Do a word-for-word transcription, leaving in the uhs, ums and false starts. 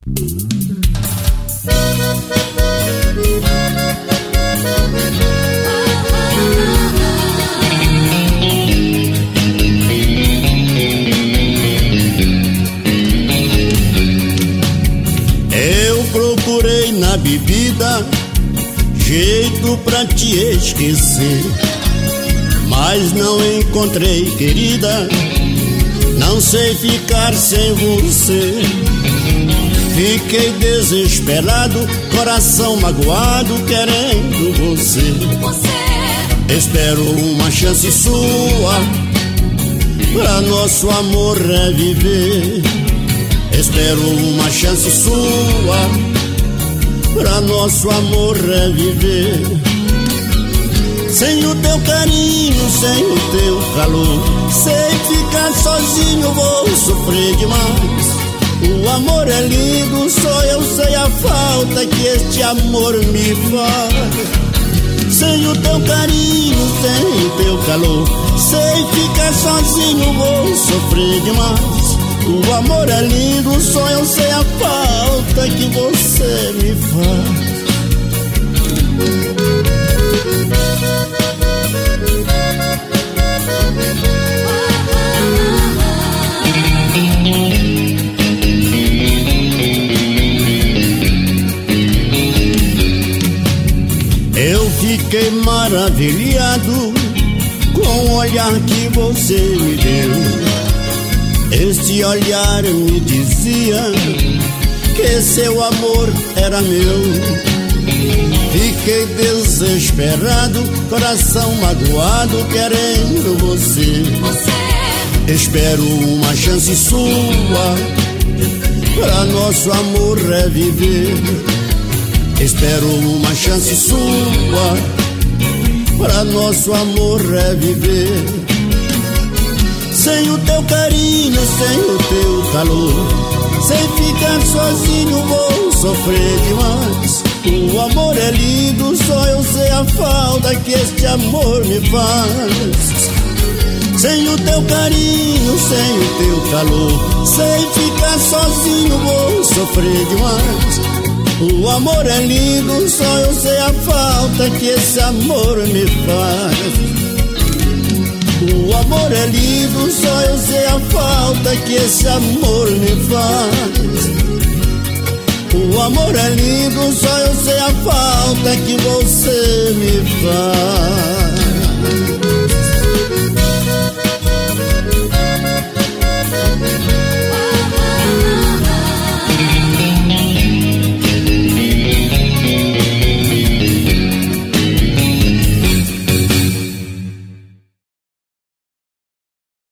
Eu procurei na bebida jeito pra te esquecer, mas não encontrei, querida. Não sei ficar sem você. Fiquei desesperado, coração magoado, querendo você. Você. Espero uma chance sua pra nosso amor reviver. Espero uma chance sua pra nosso amor reviver. Sem o teu carinho, sem o teu calor, sem ficar sozinho vou sofrer demais. O amor é lindo, só eu sei a falta que este amor me faz. Sem o teu carinho, sem o teu calor, sem ficar sozinho vou sofrer demais. O amor é lindo, só eu sei a falta que você me faz. Eu fiquei maravilhado com o olhar que você me deu. Este olhar me dizia que seu amor era meu. Fiquei desesperado, coração magoado, querendo você. Você. Espero uma chance sua pra nosso amor reviver. Espero uma chance sua pra nosso amor reviver. Sem o teu carinho, sem o teu calor, sem ficar sozinho vou sofrer demais. O amor é lindo, só eu sei a falta que este amor me faz. Sem o teu carinho, sem o teu calor, sem ficar sozinho vou sofrer demais. O amor é lindo, só eu sei a falta que esse amor me faz. O amor é lindo, só eu sei a falta que esse amor me faz. O amor é lindo, só eu sei a falta que você me faz.